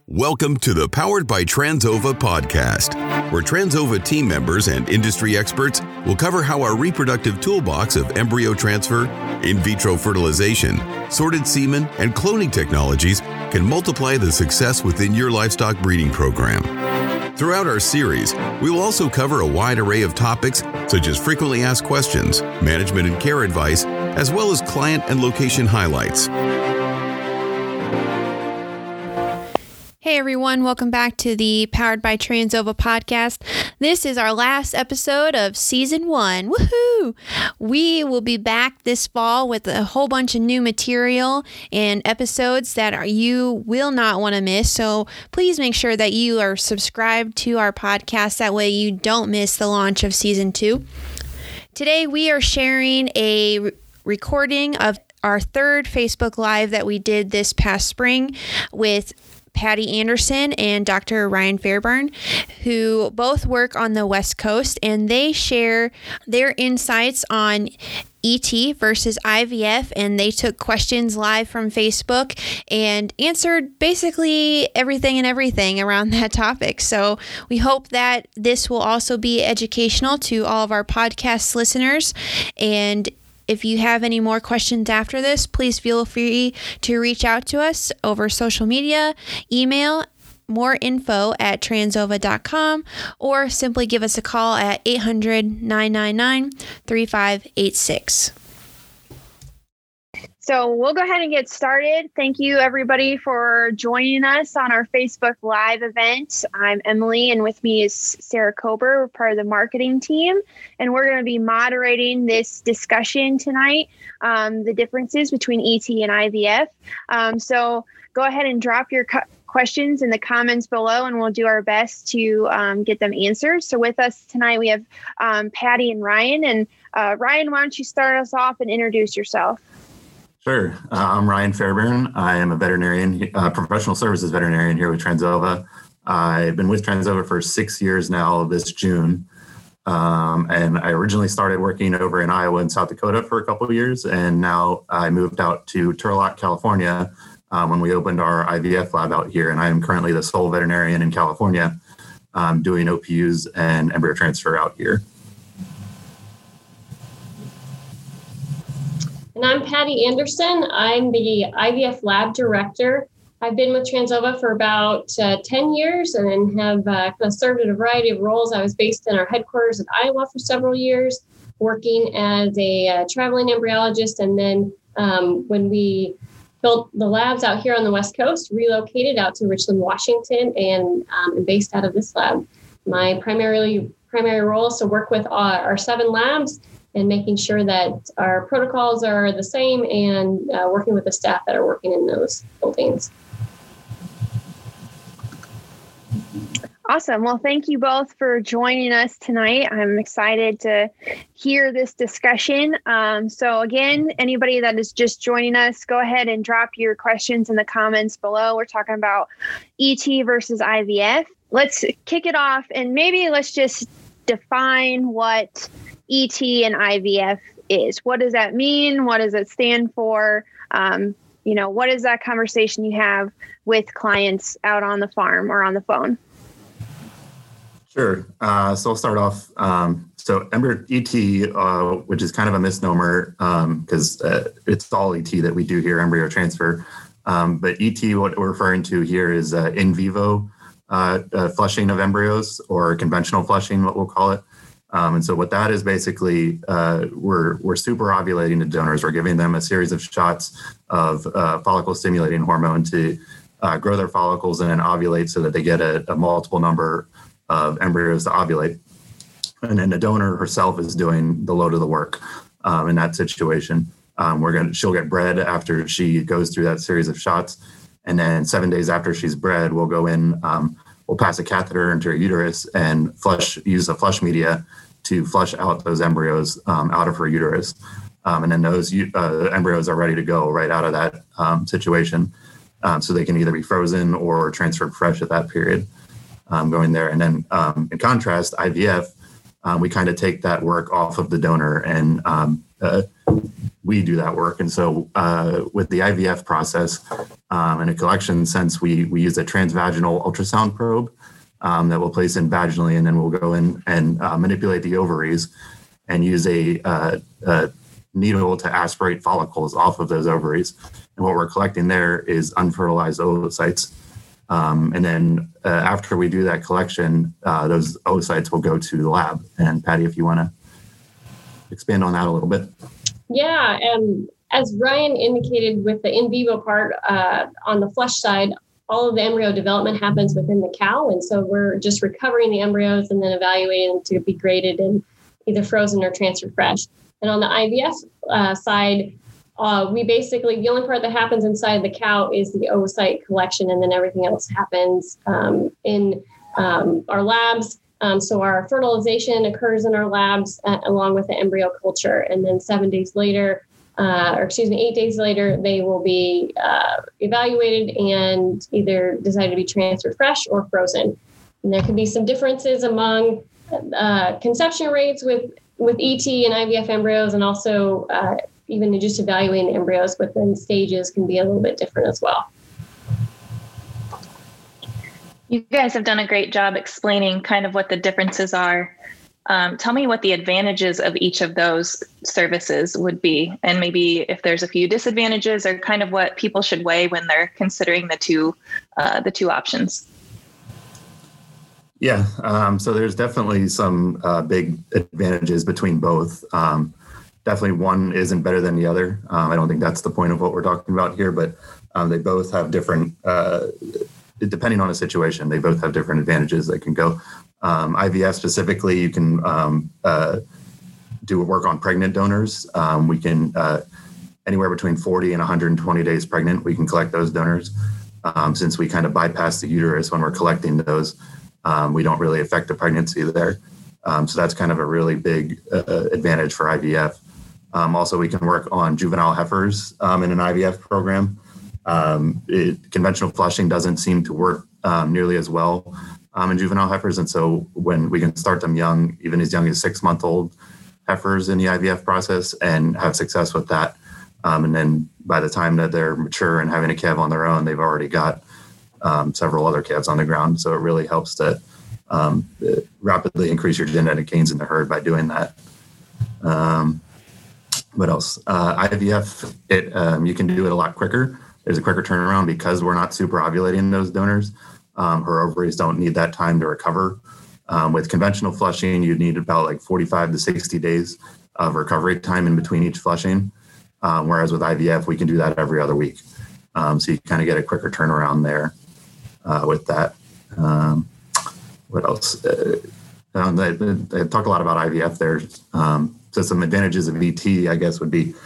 Welcome to the Powered by Transova podcast, where Transova team members and industry experts will cover how our reproductive toolbox of embryo transfer, in vitro fertilization, sorted semen, and cloning technologies can multiply the success within your livestock breeding program. Throughout our series, we will also cover a wide array of topics such as frequently asked questions, management and care advice, as well as client and location highlights. Hey everyone, welcome back to the Powered by Transova podcast. This is our last episode of season 1. Woohoo! We will be back this fall with a whole bunch of new material and episodes that you will not want to miss. So please make sure that you are subscribed to our podcast. That way you don't miss the launch of season 2. Today we are sharing a recording of our third Facebook Live that we did this past spring with Patty Anderson and Dr. Ryan Fairburn, who both work on the West Coast, and they share their insights on ET versus IVF, and they took questions live from Facebook and answered basically everything around that topic. So we hope that this will also be educational to all of our podcast listeners. And if you have any more questions after this, please feel free to reach out to us over social media, email, moreinfo@transova.com, or simply give us a call at 800-999-3586. So we'll go ahead and get started. Thank you, everybody, for joining us on our Facebook Live event. I'm Emily, and with me is Sarah Kober. We're part of the marketing team, and we're going to be moderating this discussion tonight, the differences between ET and IVF. So go ahead and drop your questions in the comments below, and we'll do our best to get them answered. So with us tonight, we have Patty and Ryan. And Ryan, why don't you start us off and introduce yourself? Sure. I'm Ryan Fairburn. I am a veterinarian, professional services veterinarian here with Transova. I've been with Transova for 6 years now this June. And I originally started working over in Iowa and South Dakota for a couple of years. And now I moved out to Turlock, California, when we opened our IVF lab out here. And I am currently the sole veterinarian in California doing OPUs and embryo transfer out here. And I'm Patty Anderson. I'm the IVF lab director. I've been with Transova for about 10 years and have kind of served in a variety of roles. I was based in our headquarters in Iowa for several years, working as a traveling embryologist. And then when we built the labs out here on the West Coast, relocated out to Richland, Washington, and am based out of this lab. My primary role is to work with our 7 labs and making sure that our protocols are the same and working with the staff that are working in those buildings. Awesome. Well, thank you both for joining us tonight. I'm excited to hear this discussion. So again, anybody that is just joining us, go ahead and drop your questions in the comments below. We're talking about ET versus IVF. Let's kick it off, and maybe let's just define what ET and IVF is. What does that mean? What does it stand for? What is that conversation you have with clients out on the farm or on the phone? Sure. So I'll start off. So embryo ET, which is kind of a misnomer because it's all ET that we do here, embryo transfer. But ET, what we're referring to here is in vivo flushing of embryos, or conventional flushing, what we'll call it. And so what that is basically, we're super ovulating the donors. We're giving them a series of shots of follicle stimulating hormone to grow their follicles and then ovulate so that they get a multiple number of embryos to ovulate. And then the donor herself is doing the load of the work in that situation. She'll get bred after she goes through that series of shots. And then 7 days after she's bred, we'll go in, we'll pass a catheter into her uterus and use a flush media to flush out those embryos out of her uterus. And then those embryos are ready to go right out of that situation. So they can either be frozen or transferred fresh at that period going there. And then in contrast, IVF, we kind of take that work off of the donor and we do that work. And so with the IVF process, in a collection sense, we use a transvaginal ultrasound probe that we'll place in vaginally, and then we'll go in and manipulate the ovaries and use a needle to aspirate follicles off of those ovaries. And what we're collecting there is unfertilized oocytes. And then after we do that collection, those oocytes will go to the lab. And Patty, if you want to expand on that a little bit. Yeah, as Ryan indicated with the in vivo part, on the flesh side, all of the embryo development happens within the cow. And so we're just recovering the embryos and then evaluating them to be graded and either frozen or transferred fresh. And on the IVF side, we basically, the only part that happens inside the cow is the oocyte collection, and then everything else happens in our labs. So our fertilization occurs in our labs along with the embryo culture. And then 8 days later, they will be evaluated and either decided to be transferred fresh or frozen. And there could be some differences among conception rates with ET and IVF embryos, and also even just evaluating the embryos within stages can be a little bit different as well. You guys have done a great job explaining kind of what the differences are. Tell me what the advantages of each of those services would be, and maybe if there's a few disadvantages, or kind of what people should weigh when they're considering the two options. Yeah, so there's definitely some big advantages between both. Definitely one isn't better than the other. I don't think that's the point of what we're talking about here, but they both have different, depending on the situation, they both have different advantages that can go. IVF specifically, you can do work on pregnant donors. We can, anywhere between 40 and 120 days pregnant, we can collect those donors. Since we kind of bypass the uterus when we're collecting those, we don't really affect the pregnancy there. So that's kind of a really big advantage for IVF. Also, we can work on juvenile heifers in an IVF program. Conventional flushing doesn't seem to work nearly as well in juvenile heifers. And so when we can start them young, even as young as 6-month-old heifers in the IVF process, and have success with that. And then by the time that they're mature and having a calf on their own, they've already got several other calves on the ground. So it really helps to rapidly increase your genetic gains in the herd by doing that. What else? IVF, you can do it a lot quicker. There's a quicker turnaround because we're not super ovulating those donors. Her ovaries don't need that time to recover. With conventional flushing, you need about like 45 to 60 days of recovery time in between each flushing. Whereas with IVF, we can do that every other week. So you kind of get a quicker turnaround there with that. What else? They talk a lot about IVF there. So some advantages of ET, I guess, would be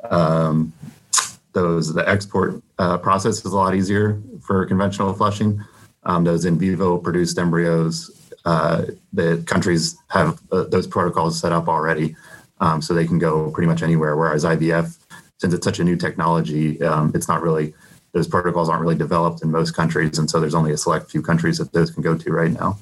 the export process is a lot easier for conventional flushing. Those in vivo produced embryos, the countries have those protocols set up already, so they can go pretty much anywhere. Whereas IVF, since it's such a new technology, it's not really, those protocols aren't really developed in most countries, and so there's only a select few countries that those can go to right now.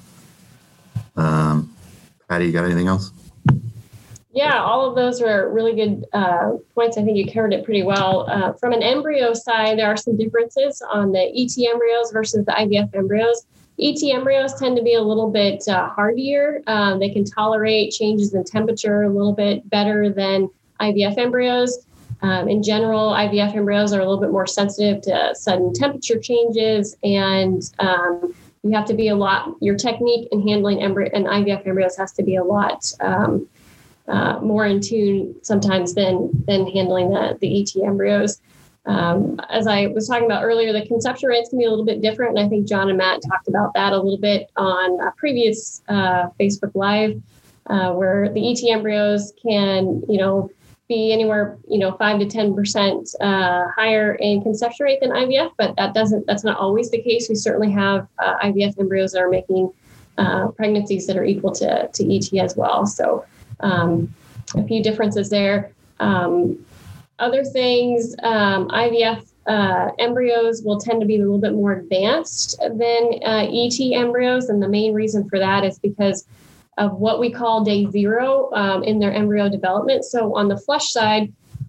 Patty, you got anything else? Yeah, all of those are really good points. I think you covered it pretty well. From an embryo side, there are some differences on the ET embryos versus the IVF embryos. ET embryos tend to be a little bit hardier. They can tolerate changes in temperature a little bit better than IVF embryos. In general, IVF embryos are a little bit more sensitive to sudden temperature changes, and you have to be your technique in handling and IVF embryos has to be a lot more in tune sometimes than handling the ET embryos. As I was talking about earlier, the conception rates can be a little bit different. And I think John and Matt talked about that a little bit on a previous Facebook Live, where the ET embryos can, be anywhere, 5 to 10% higher in conception rate than IVF, but that's not always the case. We certainly have IVF embryos that are making pregnancies that are equal to ET as well. So a few differences there. Other things, IVF embryos will tend to be a little bit more advanced than ET embryos. And the main reason for that is because of what we call day zero in their embryo development. So on the flesh side,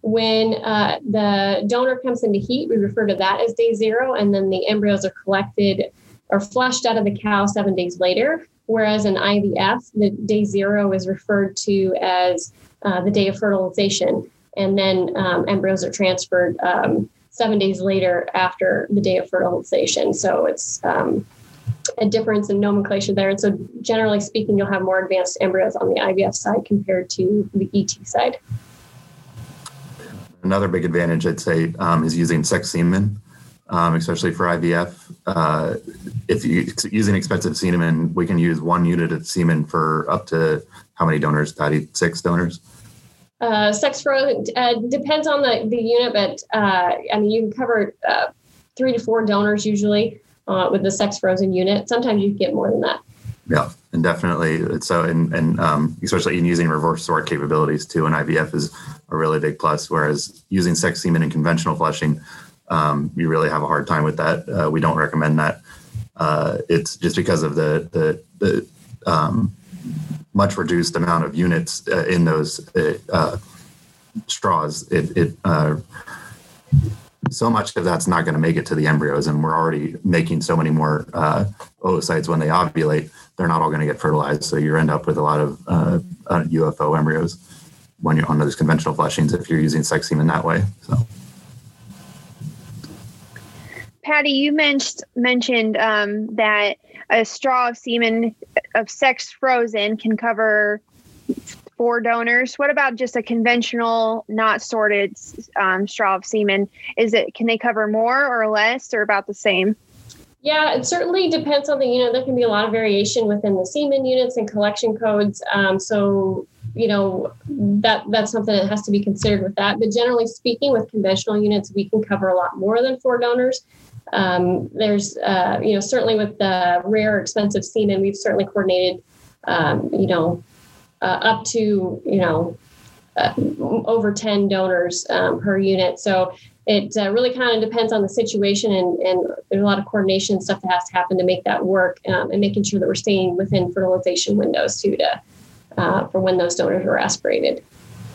When the donor comes into heat, we refer to that as day 0, and then the embryos are collected or flushed out of the cow 7 days later. Whereas in IVF, the day 0 is referred to as the day of fertilization, and then embryos are transferred 7 days later after the day of fertilization. So it's a difference in nomenclature there. And so generally speaking, you'll have more advanced embryos on the IVF side compared to the ET side. Another big advantage, I'd say, is using sex semen, especially for IVF. If you're using expensive semen, we can use 1 unit of semen for up to how many donors, Patty? 6 donors? Sex frozen depends on the unit, but you can cover 3 to 4 donors usually with the sex frozen unit. Sometimes you can get more than that. Yeah, and definitely. So, and especially in using reverse sort capabilities too, in IVF is a really big plus. Whereas using sex semen in conventional flushing, you really have a hard time with that. We don't recommend that. It's just because of the much reduced amount of units in those straws. So much of that's not going to make it to the embryos, and we're already making so many more oocytes when they ovulate. They're not all going to get fertilized, so you end up with a lot of UFO embryos when you're on those conventional flushings if you're using sex semen that way. So, Patty, you mentioned that a straw of semen of sex frozen can cover 4 donors. What about just a conventional, not sorted straw of semen? Can they cover more or less or about the same? Yeah, it certainly depends on the unit. There can be a lot of variation within the semen units and collection codes. So, that's something that has to be considered with that. But generally speaking, with conventional units, we can cover a lot more than 4 donors. There's, certainly with the rare, expensive semen, we've certainly coordinated, up to, over 10 donors per unit. So it really kind of depends on the situation, and there's a lot of coordination and stuff that has to happen to make that work, and making sure that we're staying within fertilization windows too, for when those donors are aspirated.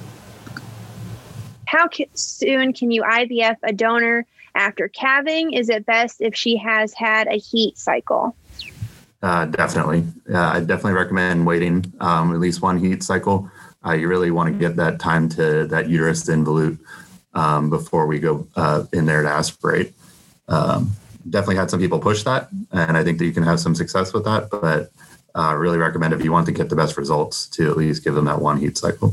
How soon can you IVF a donor after calving? Is it best if she has had a heat cycle? Definitely. I definitely recommend waiting at least 1 heat cycle. You really want to get that time to that uterus to involute before we go in there to aspirate. Definitely had some people push that, and I think that you can have some success with that, but really recommend, if you want to get the best results, to at least give them that 1 heat cycle.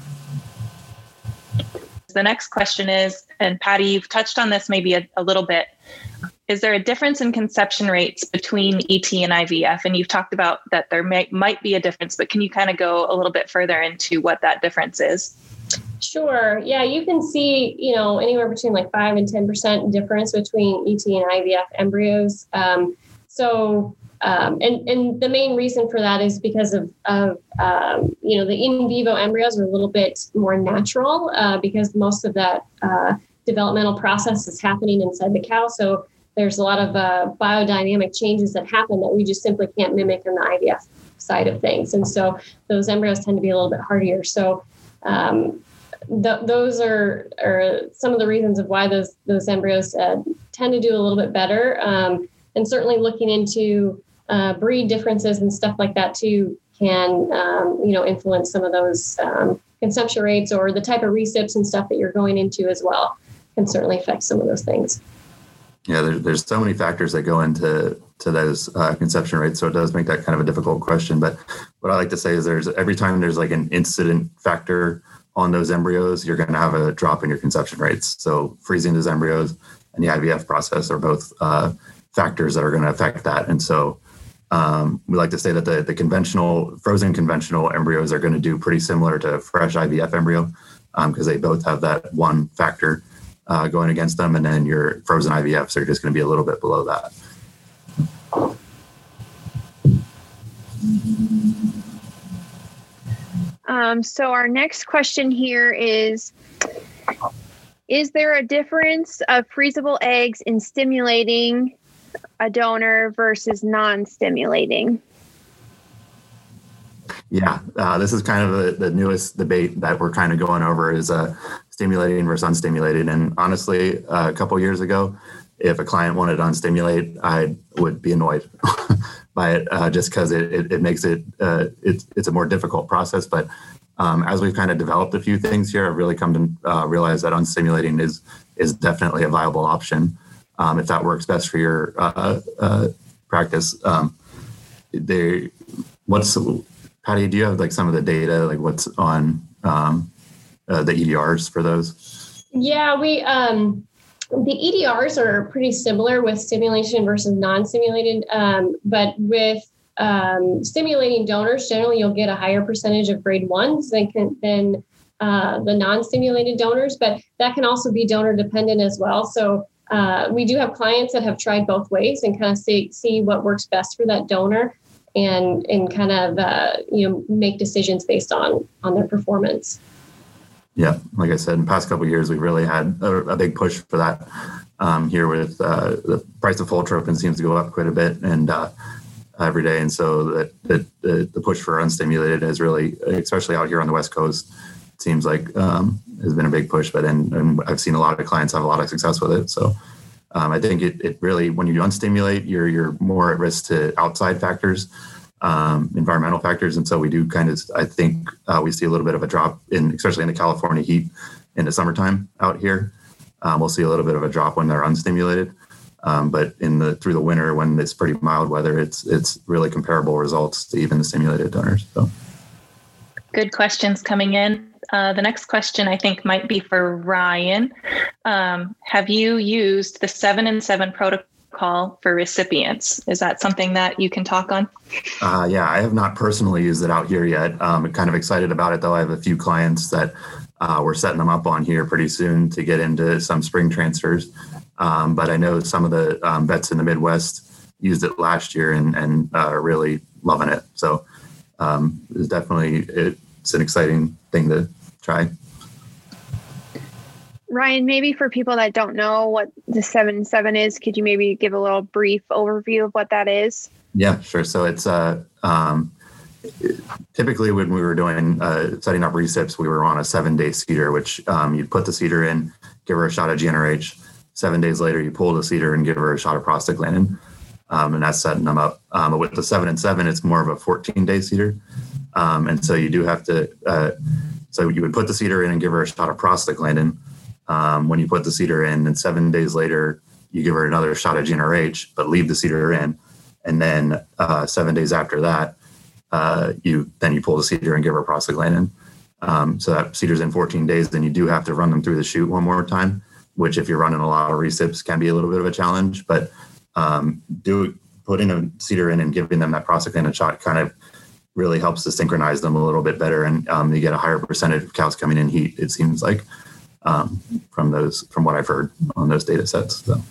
The next question is, and Patty, you've touched on this maybe a little bit, is there a difference in conception rates between ET and IVF? And you've talked about that there might be a difference, but can you kind of go a little bit further into what that difference is? Sure. Yeah, you can see, anywhere between like 5 and 10% difference between ET and IVF embryos. And the main reason for that is because of the in vivo embryos are a little bit more natural because most of that developmental process is happening inside the cow. So there's a lot of biodynamic changes that happen that we just simply can't mimic in the IVF side of things. And so those embryos tend to be a little bit hardier. So those are some of the reasons of why those embryos tend to do a little bit better. And certainly looking into breed differences and stuff like that too can, influence some of those conception rates, or the type of recips and stuff that you're going into as well can certainly affect some of those things. Yeah, there's so many factors that go into those conception rates, so it does make that kind of a difficult question. But what I like to say is every time there's like an incident factor on those embryos, you're going to have a drop in your conception rates. So freezing those embryos and the IVF process are both factors that are going to affect that. And so we like to say that the frozen conventional embryos are going to do pretty similar to fresh IVF embryo because they both have that one factor going against them. And then your frozen IVFs are just going to be a little bit below that. So our next question here is there a difference of freezable eggs in stimulating a donor versus non-stimulating? Yeah, this is kind of the newest debate that we're kind of going over is stimulating versus unstimulated. And honestly, a couple of years ago, if a client wanted to unstimulate, I would be annoyed by it, just because it makes it's a more difficult process. But as we've kind of developed a few things here, I've really come to realize that unstimulating is definitely a viable option if that works best for your practice. Patty, do you have like some of the data, like what's on the EDRs for those? Yeah, the EDRs are pretty similar with stimulation versus non-stimulated, but with stimulating donors, generally you'll get a higher percentage of grade 1s than the non-stimulated donors, but that can also be donor dependent as well. So we do have clients that have tried both ways and kind of see what works best for that donor and kind of make decisions based on their performance. Yeah, like I said, in the past couple of years, we've really had a big push for that here with the price of Fultropin seems to go up quite a bit and every day. And so the push for unstimulated has really, especially out here on the West Coast, it seems like has been a big push. But and I've seen a lot of clients have a lot of success with it. So I think it really, when you unstimulate, you're more at risk to outside factors. Environmental factors. And so we do kind of, I think we see a little bit of a drop especially in the California heat in the summertime out here. We'll see a little bit of a drop when they're unstimulated. But through the winter, when it's pretty mild weather, it's really comparable results to even the stimulated donors. So. Good questions coming in. The next question I think might be for Ryan. Have you used the 7-in-7 protocol for recipients? Is that something that you can talk on? Yeah, I have not personally used it out here yet. I'm kind of excited about it, though. I have a few clients that we're setting them up on here pretty soon to get into some spring transfers. But I know some of the vets in the Midwest used it last year and are really loving it. So it's an exciting thing to try. Ryan, maybe for people that don't know what the 7-in-7 is, could you maybe give a little brief overview of what that is? Yeah, sure. So it's typically when we were doing setting up recips, we were on a 7-day CEDAR, which you'd put the CEDAR in, give her a shot of GnRH. 7 days later, you pull the CEDAR and give her a shot of prostaglandin, and that's setting them up. But with the 7-in-7, it's more of a 14-day CEDAR, and so you do have to. So you would put the CEDAR in and give her a shot of prostaglandin. When you put the CEDAR in, and 7 days later, you give her another shot of GnRH, but leave the CEDAR in. And then 7 days after that, you pull the CEDAR and give her prostaglandin. So that CEDAR's in 14 days, then you do have to run them through the chute one more time, which if you're running a lot of recips can be a little bit of a challenge. But putting a CEDAR in and giving them that prostaglandin shot kind of really helps to synchronize them a little bit better. And you get a higher percentage of cows coming in heat, it seems like. From what I've heard on those data sets. So.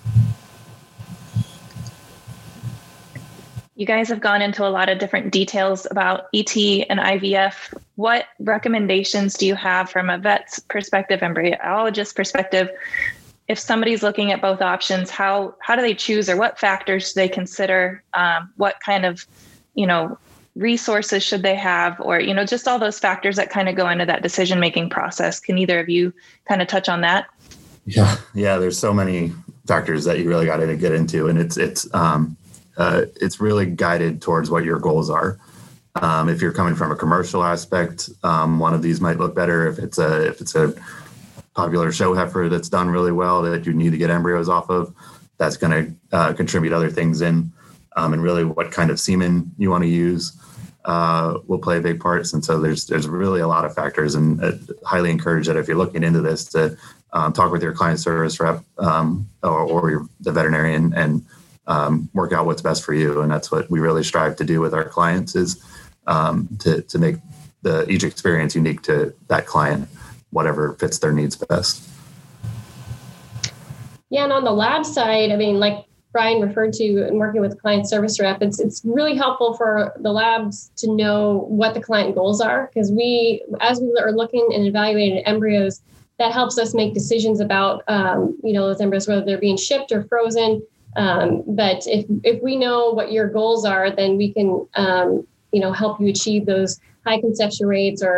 You guys have gone into a lot of different details about ET and IVF. What recommendations do you have from a vet's perspective, embryologist perspective? If somebody's looking at both options, how do they choose, or what factors do they consider? What kind of, resources should they have, or, just all those factors that kind of go into that decision-making process. Can either of you kind of touch on that? Yeah. There's so many factors that you really got to get into, and it's really guided towards what your goals are. If you're coming from a commercial aspect, one of these might look better. If it's a popular show heifer that's done really well that you need to get embryos off of, that's going to contribute other things in. And really what kind of semen you want to use will play a big part. And so there's really a lot of factors, and highly encourage that if you're looking into this to talk with your client service rep or the veterinarian and work out what's best for you. And that's what we really strive to do with our clients is to make each experience unique to that client, whatever fits their needs best. Yeah, and on the lab side, like Brian referred to in working with the client service rep, it's really helpful for the labs to know what the client goals are, because as we are looking and evaluating embryos, that helps us make decisions about those embryos, whether they're being shipped or frozen. But if we know what your goals are, then we can help you achieve those high conception rates or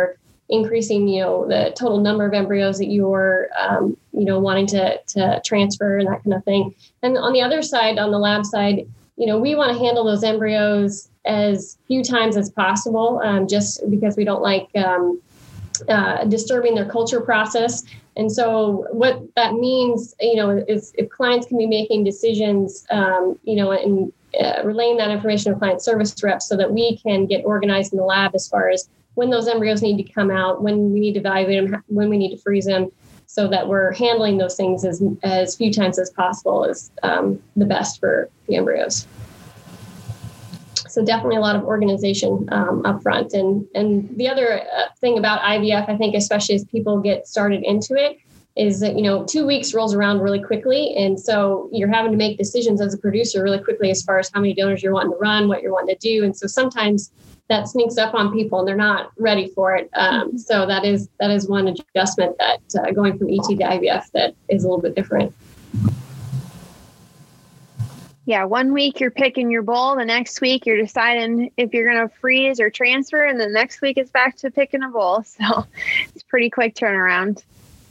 increasing, the total number of embryos that you're, wanting to transfer and that kind of thing. And on the other side, on the lab side, we want to handle those embryos as few times as possible, just because we don't like disturbing their culture process. And so what that means, is if clients can be making decisions, and relaying that information to client service reps so that we can get organized in the lab as far as when those embryos need to come out, when we need to evaluate them, when we need to freeze them, so that we're handling those things as few times as possible is the best for the embryos. So definitely a lot of organization up front. And the other thing about IVF, I think, especially as people get started into it, is that, 2 weeks rolls around really quickly. And so you're having to make decisions as a producer really quickly as far as how many donors you're wanting to run, what you're wanting to do. And so sometimes that sneaks up on people and they're not ready for it. So that is one adjustment that going from ET to IVF that is a little bit different. Yeah, 1 week you're picking your bull, the next week you're deciding if you're going to freeze or transfer, and the next week it's back to picking a bull. So it's pretty quick turnaround.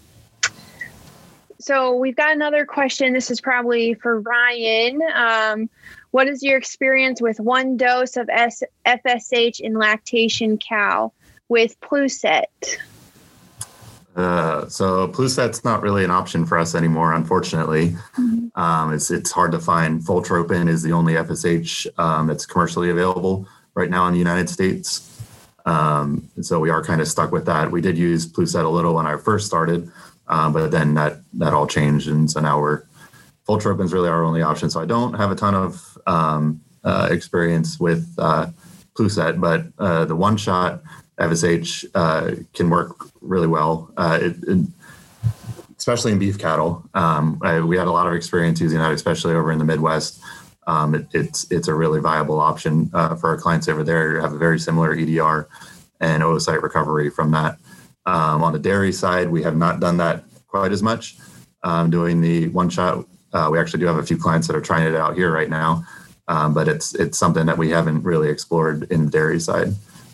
So we've got another question. This is probably for Ryan. What is your experience with one dose of FSH in lactation cow with Pluset? So Pluset's not really an option for us anymore, unfortunately. Mm-hmm. It's hard to find. Fultropin is the only FSH that's commercially available right now in the United States. And so we are kind of stuck with that. We did use Pluset a little when I first started, but then that all changed. And so now Fultropin is really our only option. So I don't have a ton of experience with Pluset, but the one-shot FSH can work really well, especially in beef cattle. We had a lot of experience using that, especially over in the Midwest. It's a really viable option for our clients over there who have a very similar EDR and oocyte recovery from that. On the dairy side, we have not done that quite as much, doing the one shot. We actually do have a few clients that are trying it out here right now, but it's something that we haven't really explored in the dairy side.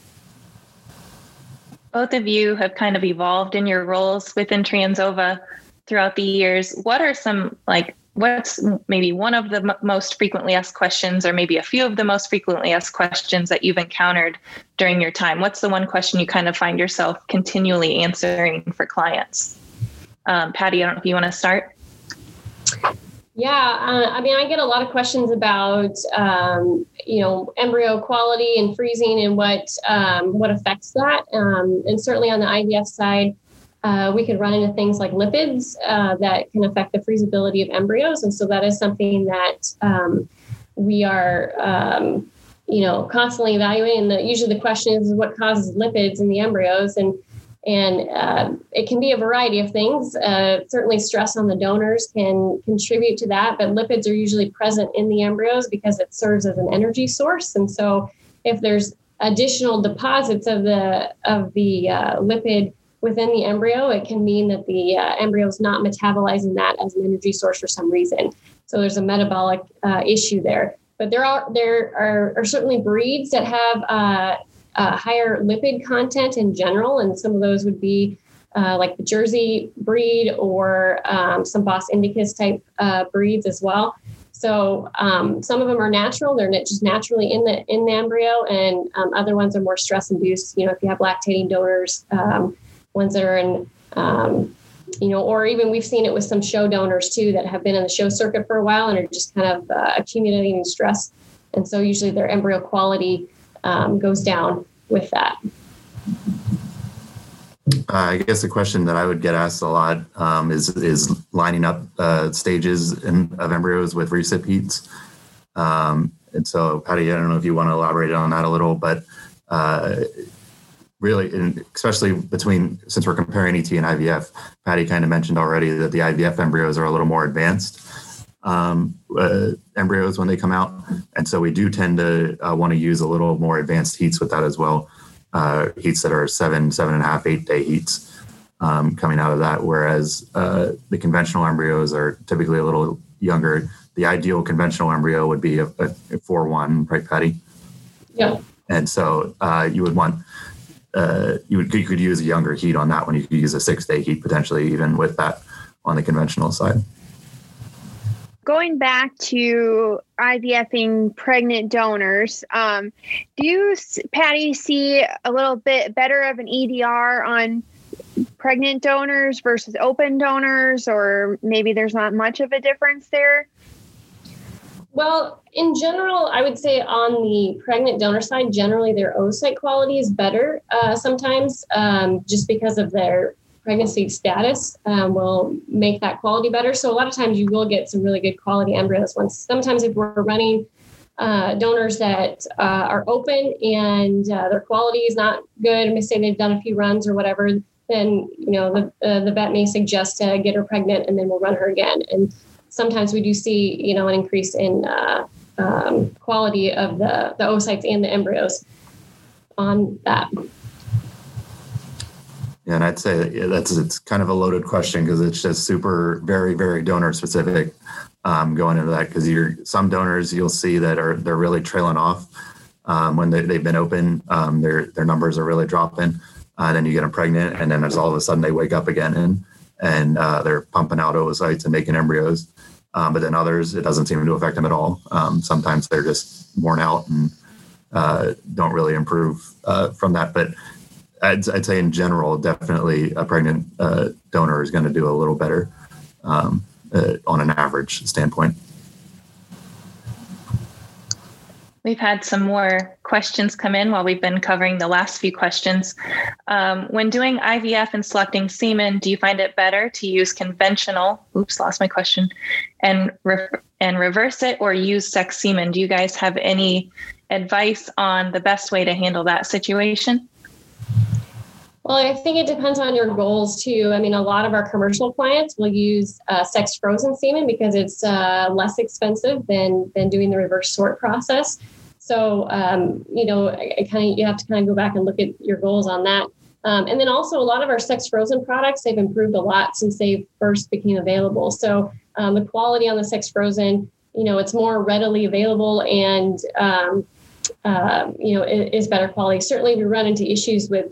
Both of you have kind of evolved in your roles within Transova throughout the years. What are what's maybe one of the most frequently asked questions, or maybe a few of the most frequently asked questions that you've encountered during your time? What's the one question you kind of find yourself continually answering for clients? Patty, I don't know if you want to start. Yeah, I get a lot of questions about, embryo quality and freezing and what affects that. And certainly on the IVF side, we could run into things like lipids that can affect the freezability of embryos. And so that is something that we are, constantly evaluating. Usually the question is what causes lipids in the embryos, and it can be a variety of things. Certainly stress on the donors can contribute to that, but lipids are usually present in the embryos because it serves as an energy source. And so if there's additional deposits of the lipid within the embryo, it can mean that the embryo is not metabolizing that as an energy source for some reason. So there's a metabolic issue there. But there are certainly breeds that have higher lipid content in general, and some of those would be like the Jersey breed or some Bos Indicus type breeds as well. So some of them are natural; they're just naturally in the embryo, and other ones are more stress induced. If you have lactating donors, ones that are in, or even we've seen it with some show donors too that have been in the show circuit for a while and are just kind of accumulating stress, and so usually their embryo quality goes down with that. I guess the question that I would get asked a lot is lining up stages of embryos with recip heats. And so, Patty, I don't know if you want to elaborate on that a little, but really, and especially since we're comparing ET and IVF, Patty kind of mentioned already that the IVF embryos are a little more advanced embryos when they come out. And so we do tend to want to use a little more advanced heats with that as well. Heats that are 7.5, 8 day heats coming out of that. Whereas the conventional embryos are typically a little younger. The ideal conventional embryo would be a 4-1, right, Patty? Yeah. And so you would want you could use a younger heat on that one. You could use a 6-day heat potentially, even with that on the conventional side. Going back to IVFing pregnant donors, do you, Patty, see a little bit better of an EDR on pregnant donors versus open donors, or maybe there's not much of a difference there? Well, in general, I would say on the pregnant donor side, generally their oocyte quality is better sometimes just because of their pregnancy status will make that quality better. So a lot of times you will get some really good quality embryos. Sometimes if we're running donors that are open and their quality is not good, and say they've done a few runs or whatever, then the vet may suggest to get her pregnant, and then we'll run her again. And sometimes we do see an increase in quality of the oocytes and the embryos on that. Yeah, and I'd say it's kind of a loaded question because it's just super, very, very donor specific going into that. Because some donors you'll see that they're really trailing off when they've been open. Their numbers are really dropping. Then you get them pregnant, and then there's all of a sudden they wake up again and they're pumping out oocytes and making embryos. But then others, it doesn't seem to affect them at all. Sometimes they're just worn out and don't really improve from that. But I'd say in general, definitely a pregnant donor is going to do a little better on an average standpoint. We've had some more questions come in while we've been covering the last few questions. When doing IVF and selecting semen, do you find it better to use conventional, lost my question, and reverse it, or use sex semen? Do you guys have any advice on the best way to handle that situation? Well, I think it depends on your goals too. I mean, a lot of our commercial clients will use sex frozen semen because it's less expensive than doing the reverse sort process. So, you have to kind of go back and look at your goals on that. And then also a lot of our sex frozen products, they've improved a lot since they first became available. So the quality on the sex frozen, it's more readily available and, it is better quality. Certainly we run into issues with,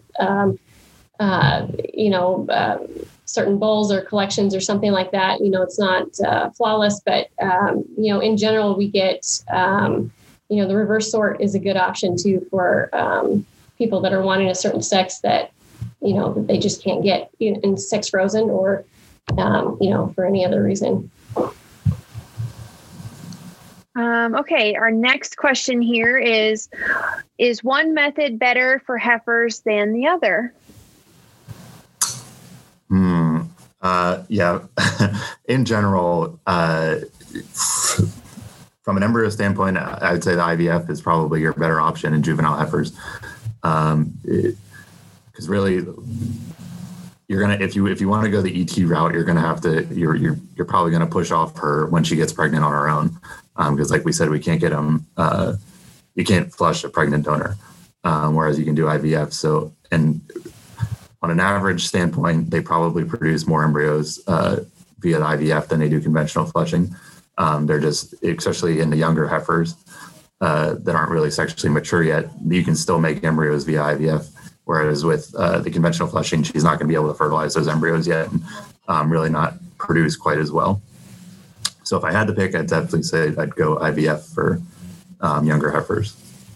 certain bowls or collections or something like that. It's not flawless, but, in general, we get, the reverse sort is a good option too for people that are wanting a certain sex that, that they just can't get in sex frozen or, for any other reason. Okay, our next question here is one method better for heifers than the other? Yeah, in general, from an embryo standpoint, I would say the IVF is probably your better option in juvenile heifers. Because really, you're gonna if you want to go the ET route, you're gonna have to you're probably gonna push off her when she gets pregnant on her own. Because like we said, we can't get them. You can't flush a pregnant donor, whereas you can do IVF. So and on an average standpoint, they probably produce more embryos via the IVF than they do conventional flushing. They're just, especially in the younger heifers that aren't really sexually mature yet, you can still make embryos via IVF. Whereas with the conventional flushing, she's not going to be able to fertilize those embryos yet and really not produce quite as well. So if I had to pick, I'd definitely say I'd go IVF for younger heifers.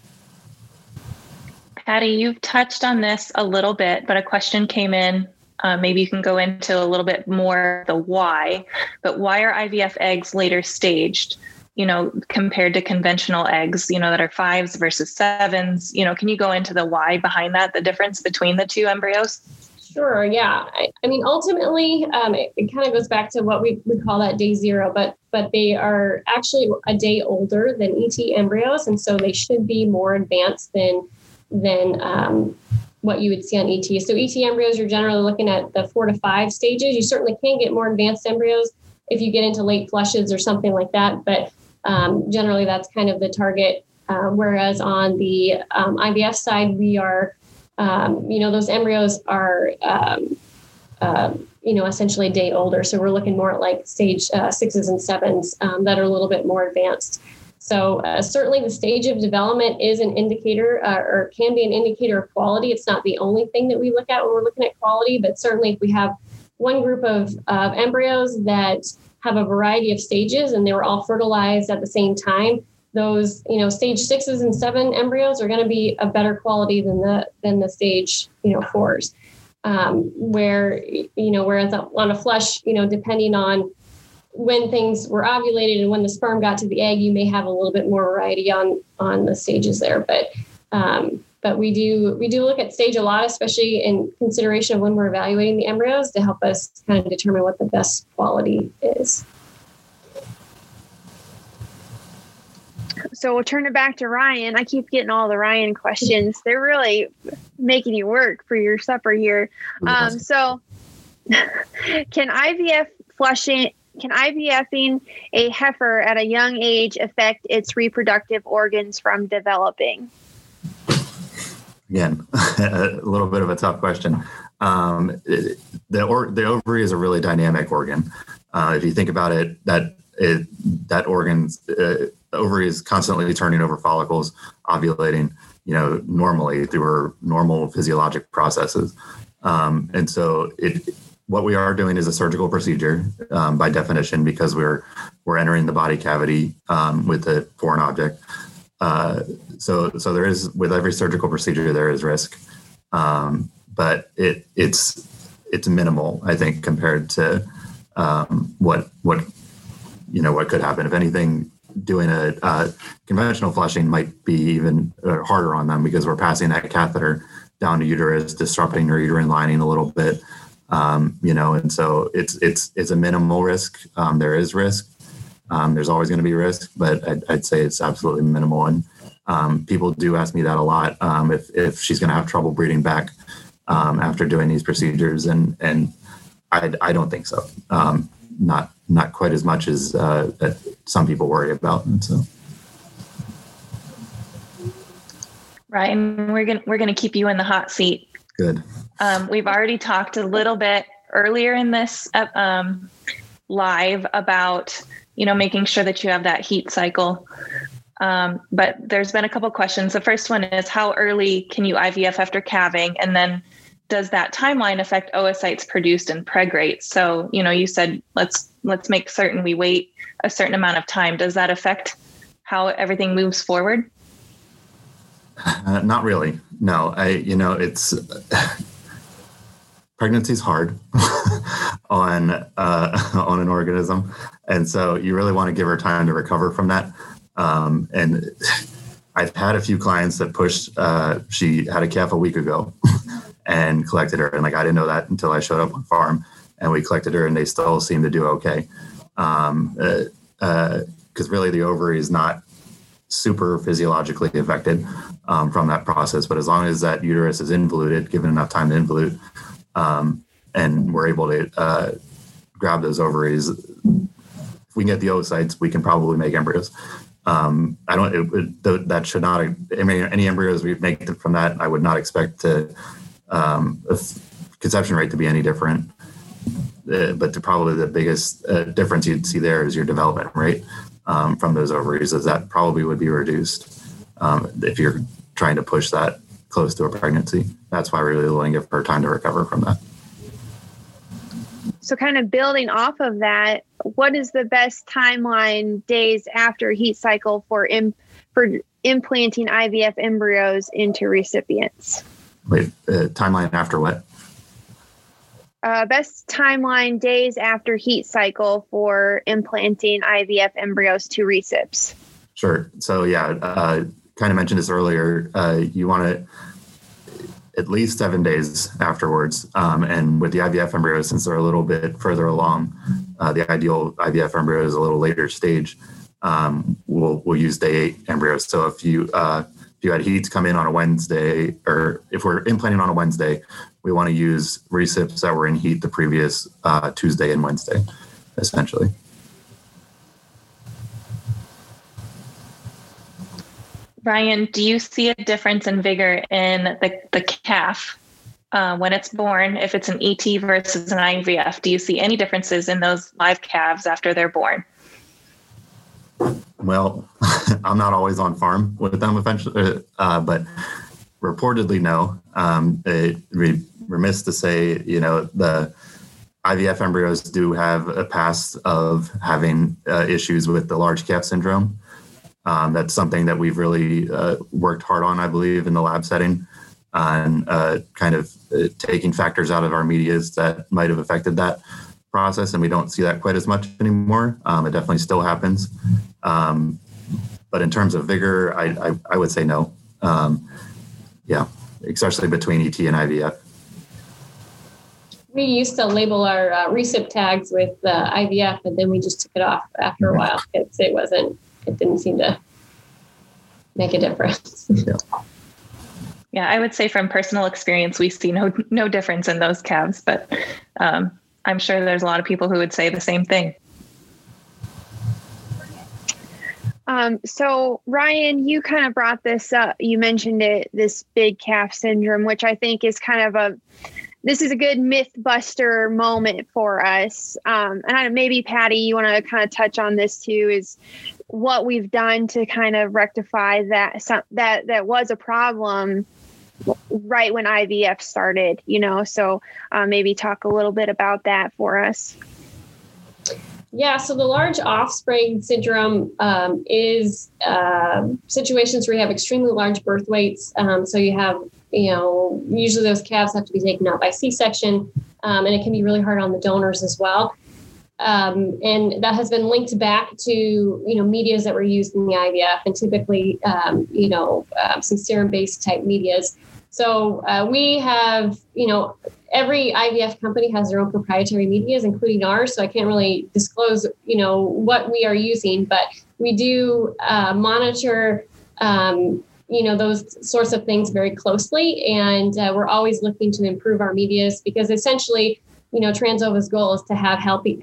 Patty, you've touched on this a little bit, but a question came in. Maybe you can go into a little bit more the why, but why are IVF eggs later staged, compared to conventional eggs, that are 5s versus 7s? Can you go into the why behind that, the difference between the two embryos? Sure. Yeah. I mean, ultimately, it kind of goes back to what we call that day 0, but they are actually a day older than ET embryos. And so they should be more advanced than what you would see on ET. So ET embryos, you're generally looking at the 4 to 5 stages. You certainly can get more advanced embryos if you get into late flushes or something like that. But generally, that's kind of the target. Whereas on the IVF side, we are, those embryos are, essentially a day older. So we're looking more at like stage 6s and 7s that are a little bit more advanced. So certainly the stage of development is an indicator or can be an indicator of quality. It's not the only thing that we look at when we're looking at quality, but certainly if we have one group of embryos that have a variety of stages and they were all fertilized at the same time, those, stage 6s and 7 embryos are going to be a better quality than the stage, 4s. Whereas on a flush, depending on when things were ovulated and when the sperm got to the egg, you may have a little bit more variety on the stages there. But we do look at stage a lot, especially in consideration of when we're evaluating the embryos to help us kind of determine what the best quality is. So we'll turn it back to Ryan. I keep getting all the Ryan questions. They're really making you work for your supper here. So can IVFing a heifer at a young age affect its reproductive organs from developing? Again, a little bit of a tough question. The ovary is a really dynamic organ. If you think about it, that organ's ovary is constantly turning over follicles, ovulating, normally through our normal physiologic processes. And so what we are doing is a surgical procedure by definition, because we're entering the body cavity with a foreign object. So there is, with every surgical procedure, there is risk, but it's minimal, I think, compared to what could happen. If anything, doing a conventional flushing might be even harder on them, because we're passing that catheter down to uterus, disrupting your uterine lining a little bit. And so it's a minimal risk. There is risk. There's always going to be risk, but I'd say it's absolutely minimal. And people do ask me that a lot, if she's going to have trouble breeding back after doing these procedures, and I don't think so. Not quite as much as that some people worry about. And so, Ryan, we're gonna keep you in the hot seat. Good. We've already talked a little bit earlier in this live about making sure that you have that heat cycle. But there's been a couple questions. The first one is, how early can you IVF after calving? And then, does that timeline affect oocytes produced in preg rates? So, you said, let's make certain we wait a certain amount of time. Does that affect how everything moves forward? Not really. No, it's pregnancy's hard on an organism. And so you really want to give her time to recover from that. And I've had a few clients that pushed, she had a calf a week ago and collected her. And I didn't know that until I showed up on farm, and we collected her, and they still seem to do okay. Because really the ovary is not super physiologically affected from that process. But as long as that uterus is involuted, given enough time to involute, and we're able to grab those ovaries, if we can get the oocytes, we can probably make embryos. That should not, any embryos we make from that, I would not expect conception rate to be any different. But probably the biggest difference you'd see there is your development rate from those ovaries, as that probably would be reduced if you're trying to push that close to a pregnancy. That's why we're really willing to give her time to recover from that. So kind of building off of that, what is the best timeline days after heat cycle for implanting IVF embryos into recipients? Wait, timeline after what? Best timeline days after heat cycle for implanting IVF embryos to recips. Sure. So kind of mentioned this earlier. You want to at least 7 days afterwards. And with the IVF embryos, since they're a little bit further along, the ideal IVF embryo is a little later stage. We'll use day 8 embryos. So if you had heats come in on a Wednesday, or if we're implanting on a Wednesday, we want to use recips that were in heat the previous Tuesday and Wednesday, essentially. Brian, do you see a difference in vigor in the calf when it's born, if it's an ET versus an IVF? Do you see any differences in those live calves after they're born? Well, I'm not always on farm with them eventually, but reportedly no. It'd be remiss to say, the IVF embryos do have a past of having issues with the large calf syndrome. That's something that we've really worked hard on, I believe, in the lab setting, on kind of taking factors out of our medias that might have affected that process, and we don't see that quite as much anymore. It definitely still happens. But in terms of vigor, I would say no. Yeah, especially between ET and IVF. We used to label our recip tags with IVF, and then we just took it off after a while. It didn't seem to make a difference. Yeah, I would say from personal experience, we see no difference in those calves, but I'm sure there's a lot of people who would say the same thing. So Ryan, you kind of brought this up. You mentioned it, this big calf syndrome, which I think is kind of this is a good myth buster moment for us. And maybe Patty, you want to kind of touch on this too, is what we've done to kind of rectify that was a problem right when IVF started, so maybe talk a little bit about that for us. Yeah, so the large offspring syndrome is situations where you have extremely large birth weights. So you have, usually those calves have to be taken out by C-section, and it can be really hard on the donors as well. And that has been linked back to, medias that were used in the IVF, and typically, some serum-based type medias. So we have, every IVF company has their own proprietary medias, including ours. So I can't really disclose, what we are using, but we do monitor, those sorts of things very closely. And we're always looking to improve our medias, because essentially, Transova's goal is to have healthy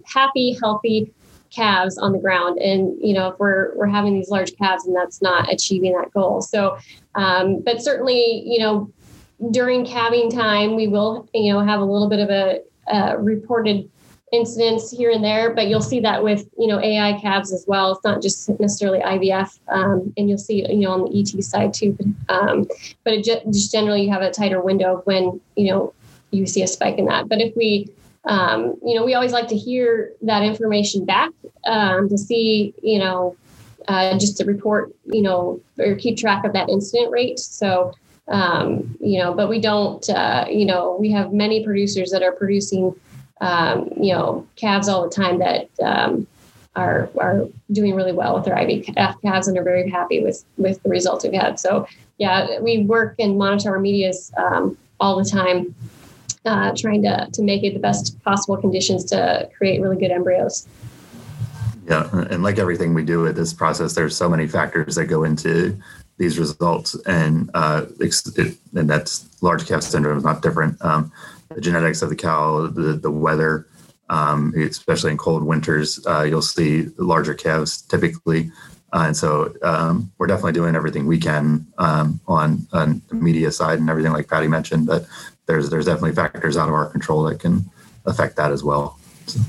calves on the ground. And, if we're having these large calves, and that's not achieving that goal. So, but certainly, during calving time, we will, have a little bit of a reported incidents here and there, but you'll see that with, AI calves as well. It's not just necessarily IVF, and you'll see, on the ET side too. But it just generally you have a tighter window when, you see a spike in that. But if we, we always like to hear that information back to see, just to report, or keep track of that incident rate. So, but we don't, we have many producers that are producing, calves all the time that are doing really well with their IVF calves and are very happy with the results we've had. So, yeah, we work and monitor our medias all the time, trying to make it the best possible conditions to create really good embryos. Yeah, and like everything we do with this process, there's so many factors that go into these results, and that's large calf syndrome is not different. The genetics of the cow, the weather, especially in cold winters, you'll see larger calves typically. And so we're definitely doing everything we can on the media side and everything like Patty mentioned, but there's definitely factors out of our control that can affect that as well. So.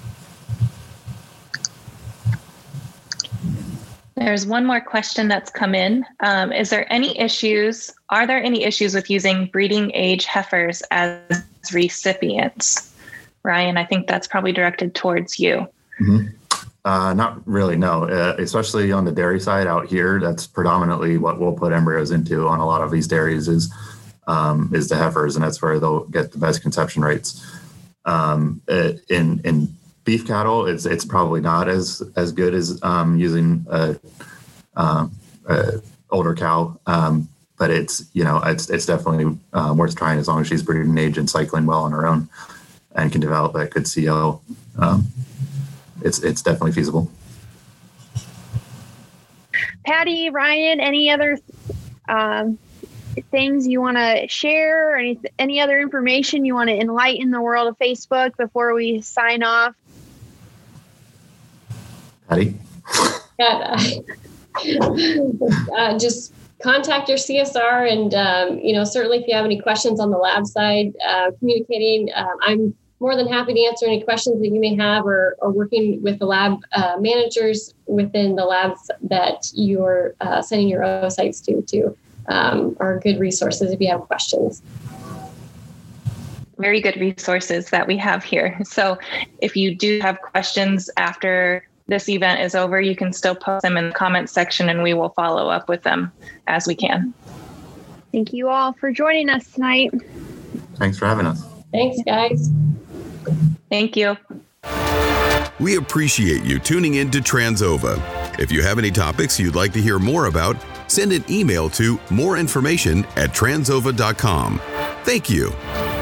There's one more question that's come in. Are there any issues with using breeding age heifers as recipients? Ryan, I think that's probably directed towards you. Mm-hmm. Not really, no. Especially on the dairy side out here, that's predominantly what we'll put embryos into on a lot of these dairies is the heifers, and that's where they'll get the best conception rates. In beef cattle, it's probably not as good as using older cow, but it's definitely worth trying as long as she's breeding age and cycling well on her own and can develop that good CO. It's definitely feasible. Patty, Ryan, any other things you want to share, or any other information you want to enlighten the world of Facebook before we sign off? Patty? Yeah, just contact your CSR, and certainly if you have any questions on the lab side, communicating. I'm more than happy to answer any questions that you may have, or working with the lab managers within the labs that you're sending your oocytes to are good resources if you have questions. Very good resources that we have here. So if you do have questions after this event is over, you can still post them in the comments section and we will follow up with them as we can. Thank you all for joining us tonight. Thanks for having us. Thanks, guys. Thank you. We appreciate you tuning in to Transova. If you have any topics you'd like to hear more about, send an email to moreinformation@transova.com. Thank you.